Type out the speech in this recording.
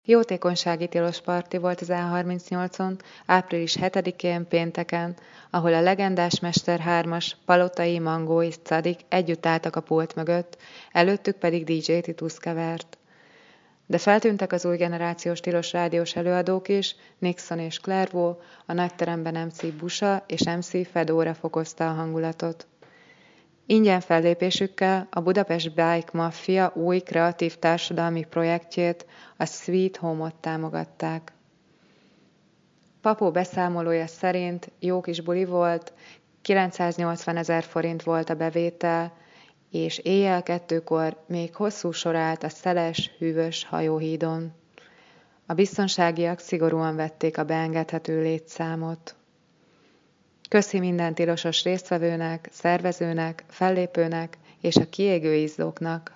Jótékonysági tilos parti volt az E38-on, április 7-én pénteken, ahol a legendás Mester 3-as, Palotai, Mangó és Cadik együtt álltak a pult mögött, előttük pedig DJ Titus kevert. De feltűntek az új generációs tilos rádiós előadók is, Nixon és Clairvaux, a nagyteremben MC Busa és MC Fedóra fokozta a hangulatot. Ingyen fellépésükkel a Budapest Bike Mafia új kreatív társadalmi projektjét, a Sweet Home-ot támogatták. Papó beszámolója szerint jó kis buli volt, 980 000 forint volt a bevétel, és éjjel 2-kor még hosszú sor állt a szeles, hűvös hajóhídon. A biztonságiak szigorúan vették a beengedhető létszámot. Köszi minden tilosos résztvevőnek, szervezőnek, fellépőnek és a kiégő izzóknak,